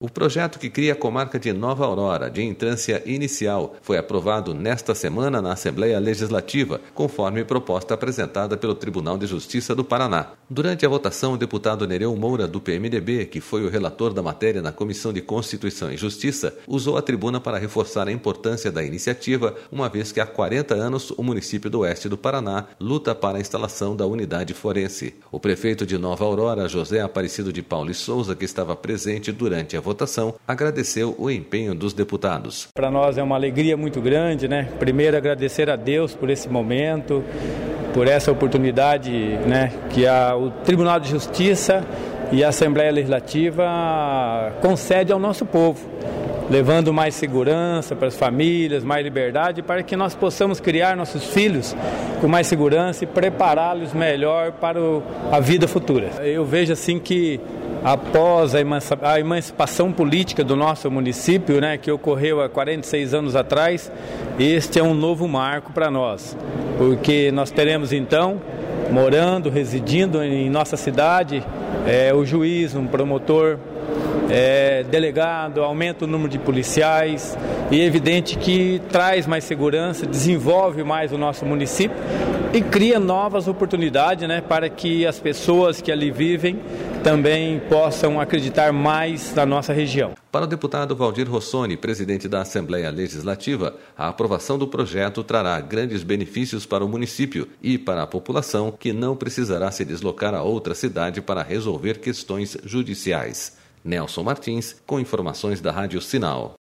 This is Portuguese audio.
O projeto que cria a comarca de Nova Aurora, de entrância inicial, foi aprovado nesta semana na Assembleia Legislativa, conforme proposta apresentada pelo Tribunal de Justiça do Paraná. Durante a votação, o deputado Nereu Moura, do PMDB, que foi o relator da matéria na Comissão de Constituição e Justiça, usou a tribuna para reforçar a importância da iniciativa, uma vez que há 40 anos o município do Oeste do Paraná luta para a instalação da unidade forense. O prefeito de Nova Aurora, José Aparecido de Paulo e Souza, que estava presente durante a votação, agradeceu o empenho dos deputados. Para nós é uma alegria muito grande, né? Primeiro, agradecer a Deus por esse momento, por essa oportunidade, né, que o Tribunal de Justiça e a Assembleia Legislativa concede ao nosso povo, levando mais segurança para as famílias, mais liberdade, para que nós possamos criar nossos filhos com mais segurança e prepará-los melhor para a vida futura. Eu vejo assim que após a emancipação política do nosso município, né, que ocorreu há 46 anos atrás, este é um novo marco para nós, porque nós teremos então, morando, residindo em nossa cidade, o juiz, um promotor, delegado, aumenta o número de policiais e é evidente que traz mais segurança, desenvolve mais o nosso município e cria novas oportunidades, né, para que as pessoas que ali vivem também possam acreditar mais na nossa região. Para o deputado Valdir Rossoni, presidente da Assembleia Legislativa, a aprovação do projeto trará grandes benefícios para o município e para a população, que não precisará se deslocar a outra cidade para resolver questões judiciais. Nelson Martins, com informações da Rádio Sinal.